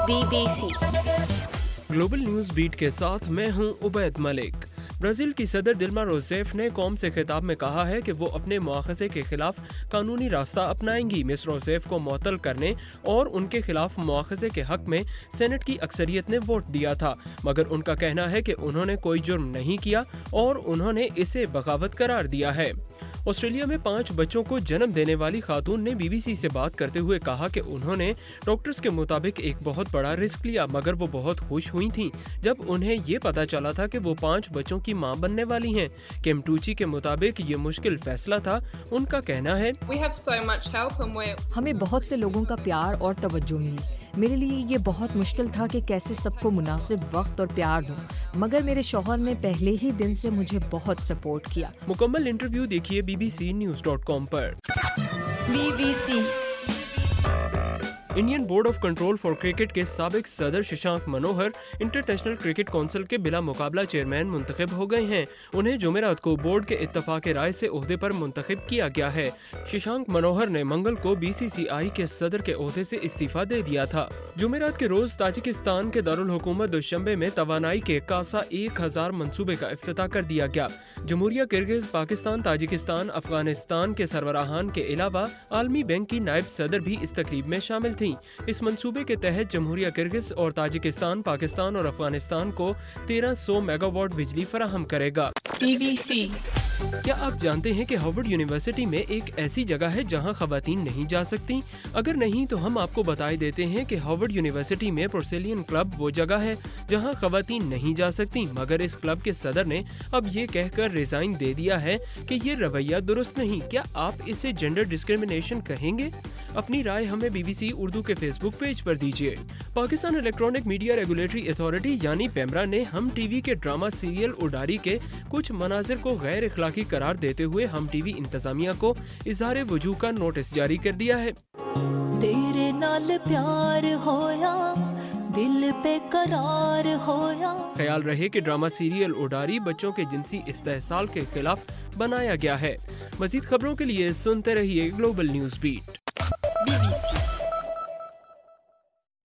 BBC global news beat के साथ मैं हूं उबैद मलिक। ब्राजील की सदर दिल्मा रोसेफ ने कौम से खिताब में कहा है कि वो अपने मुआखजे के खिलाफ कानूनी रास्ता अपनाएंगी। मिस रोसेफ को मुअत्तल करने और उनके खिलाफ मुआखजे के हक में सेनेट की अक्सरियत ने वोट दिया था, मगर उनका कहना है कि उन्होंने कोई जुर्म नहीं किया और उन्होंने इसे बगावत करार दिया है। ऑस्ट्रेलिया में 5 बच्चों को जन्म देने वाली खातून ने बीबीसी से बात करते हुए कहा कि उन्होंने डॉक्टर्स के मुताबिक एक बहुत बड़ा रिस्क लिया, मगर वो बहुत खुश हुई थीं जब उन्हें ये पता चला था कि वो 5 बच्चों की मां बनने वाली हैं। किम टूची के मुताबिक ये मुश्किल फैसला था। उनका कहना है, हमें बहुत से लोगों का प्यार और तवज्जो मिली। मेरे लिए ये बहुत मुश्किल था कि कैसे सबको मुनासिब वक्त और प्यार दूं, मगर मेरे शौहर ने पहले ही दिन से मुझे बहुत सपोर्ट किया। मुकम्मल इंटरव्यू देखिए bbcnews.com पर। BBC Indian board of control for cricket के साबिक सदर Shashank Manohar international cricket council के बिला मुकाबला चेयरमैन मुंतखब हो गए हैं। उन्हें जुमेरात को बोर्ड के इत्तफाक राय से ओहदे पर मुंतखब किया गया है। शशांक मनोहर ने मंगल को BCCI के सदर के ओहदे से इस्तीफा दे दिया था। जुमेरात के रोज ताजिकिस्तान के दारुल हुकूमत दुशंबे में तवानाई के कासा 1000 मंसूबे का इफ्तिताह कर दिया गया। जमहूरिया किर्गिज, पाकिस्तान, ताजिकिस्तान, अफगानिस्तान के सरबराहान के अलावा आलमी बैंक की नायब सदर भी इस तकरीब में शामिल थी। इस मंसूबे के तहत जमहूरिया किर्गिज और ताजिकिस्तान पाकिस्तान और अफगानिस्तान को 1300 मेगावाट बिजली फराहम करेगा। BBC क्या आप जानते हैं कि हार्वर्ड यूनिवर्सिटी में एक ऐसी जगह है जहां खवातीन नहीं जा सकती? अगर नहीं तो हम आपको बताए देते हैं कि हार्वर्ड यूनिवर्सिटी में पोर्सेलियन क्लब वो जगह है जहां खवातीन नहीं जा सकती, मगर इस क्लब के सदर ने अब ये कहकर रिजाइन दे दिया है कि ये रवैया दुरुस्त नहीं। क्या आप इसे जेंडर डिस्क्रिमिनेशन कहेंगे? अपनी राय हमें BBC उर्दू के फेसबुक पेज पर दीजिए। Pakistan electronic media regulatory authority यानी पेमरा ने हम टीवी के ड्रामा सीरियल उडारी के कुछ मनाजिर को गैर इखलाकी करार देते हुए हम टीवी इंतजामिया को इजहार वजूह का नोटिस जारी कर दिया है। तेरे नाल प्यार होया, दिल पे करार होया। ख्याल रहे कि ड्रामा सीरियल उडारी बच्चों के जिनसी इस्तेहसाल के खिलाफ बनाया गया है। मजीद खबरों के लिए सुनते रहिए ग्लोबल न्यूज बीट।